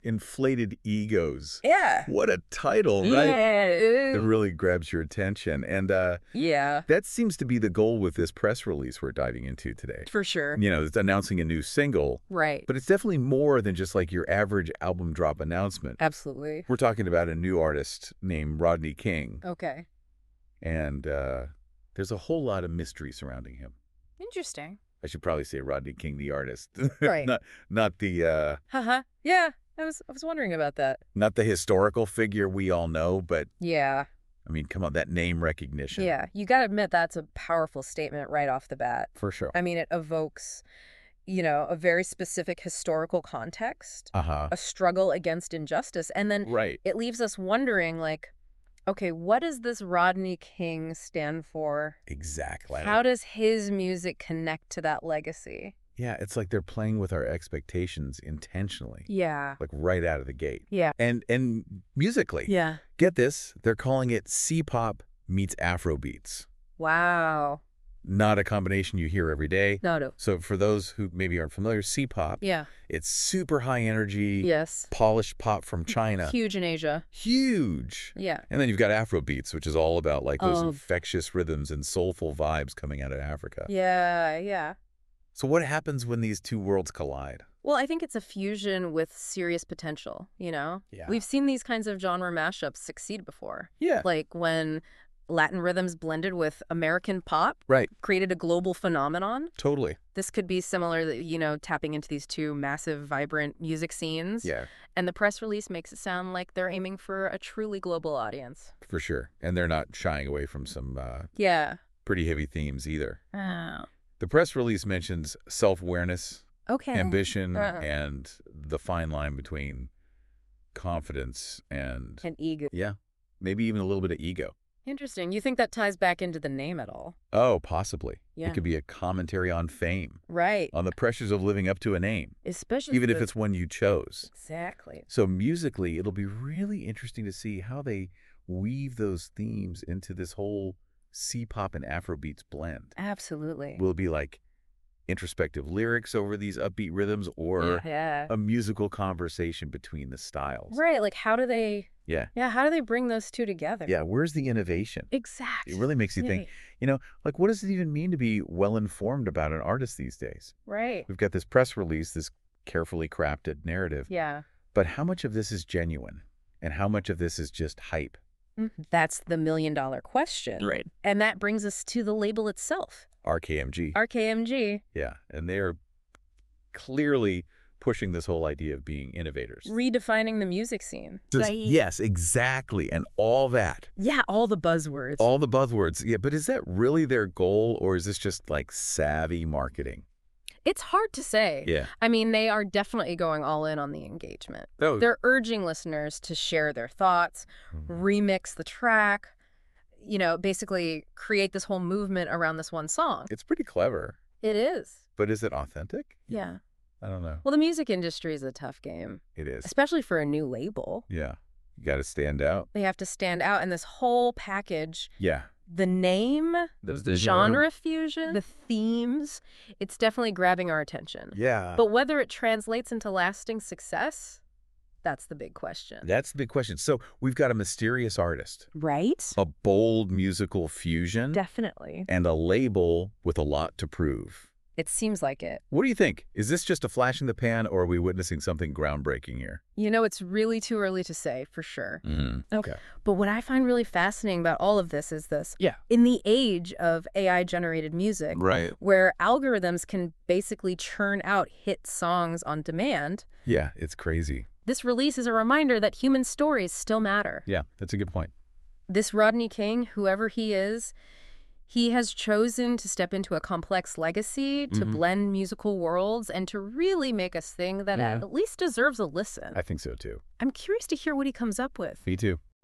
Inflated Egos. Yeah. What a title, right? Yeah. It really grabs your attention. And Yeah, that seems to be the goal with this press release we're diving into today. for sure. You know, it's announcing a new single, Right. but it's definitely more than just like your average album drop announcement. Absolutely. We're talking about a new artist named Rodney King, Okay. and there's a whole lot of mystery surrounding him. Interesting. I should probably say Rodney King, the artist, Right. not the Haha. Yeah. I was wondering about that. not the historical figure we all know, but Yeah. I mean, come on, that name recognition. Yeah. You got to admit that's a powerful statement right off the bat. For sure. I mean, it evokes, a very specific historical context, Uh-huh. a struggle against injustice, and then Right. it leaves us wondering, like, okay, what does this Rodney King stand for? Exactly. How does his music connect to that legacy? Yeah, it's like they're playing with our expectations intentionally, Yeah. like right out of the gate. Yeah. And musically, Yeah. get this, they're calling it C-pop meets Afrobeats. Wow. Not a combination you hear every day. No. So for those who maybe aren't familiar, C-pop, Yeah. it's super high energy, Yes. polished pop from China. Huge in Asia. Huge. Yeah. And then you've got Afrobeats, which is all about like those Oh. infectious rhythms and soulful vibes coming out of Africa. Yeah. Yeah. So what happens when these two worlds collide? Well, I think it's a fusion with serious potential, Yeah. We've seen these kinds of genre mashups succeed before. Yeah. Like when Latin rhythms blended with American pop Right. created a global phenomenon. Totally. This could be similar, tapping into these two massive, vibrant music scenes. Yeah, And the press release makes it sound like they're aiming for a truly global audience. for sure. And they're not shying away from some Yeah. pretty heavy themes either. Oh. The press release mentions self-awareness, Okay. ambition, Uh-huh. and the fine line between confidence and, And ego. yeah, maybe even a little bit of ego. Interesting. You think that ties back into the name at all? Oh, possibly. Yeah. It could be a commentary on fame, Right. on the pressures of living up to a name, Especially even if it's one you chose. Exactly. So musically, it'll be really interesting to see how they weave those themes into this whole C-pop and Afrobeats blend. Absolutely. Will it be like introspective lyrics over these upbeat rhythms, or Yeah. a musical conversation between the styles? Right. Like, how do they Yeah. how do they bring those two together? Yeah, where's the innovation? Exactly. It really makes you think, like what does it even mean to be well-informed about an artist these days? Right. We've got this press release, this carefully crafted narrative, Yeah. but how much of this is genuine and how much of this is just hype? That's the million-dollar question. Right. And that brings us to the label itself, RKMG. RKMG, Yeah, and they're clearly pushing this whole idea of being innovators. redefining the music scene. Yes, exactly, and all that. Yeah, all the buzzwords. All the buzzwords. Yeah, but is that really their goal, or is this just like savvy marketing? It's hard to say. Yeah. I mean, they are definitely going all in on the engagement. Oh. They're urging listeners to share their thoughts, remix the track, basically create this whole movement around this one song. It's pretty clever, It is. but is it authentic? Yeah. I don't know. Well, the music industry is a tough game, It is. especially for a new label. Yeah. You got to stand out. They have to stand out, and this whole package, Yeah. the name, The genre fusion, the themes, it's definitely grabbing our attention. Yeah. But whether it translates into lasting success, that's the big question. That's the big question. So we've got a mysterious artist, Right? a bold musical fusion, Definitely. and a label with a lot to prove. It seems like it. What do you think? Is this just a flash in the pan, or are we witnessing something groundbreaking here? It's really too early to say, for sure. Okay. But what I find really fascinating about all of this is this. Yeah. In the age of AI-generated music, Right. where algorithms can basically churn out hit songs on demand, Yeah, it's crazy. this release is a reminder that human stories still matter. Yeah, that's a good point. This Rodney King, whoever he is, he has chosen to step into a complex legacy, to blend musical worlds, and to really make us thing that at least deserves a listen. I think so too. I'm curious to hear what he comes up with. Me too.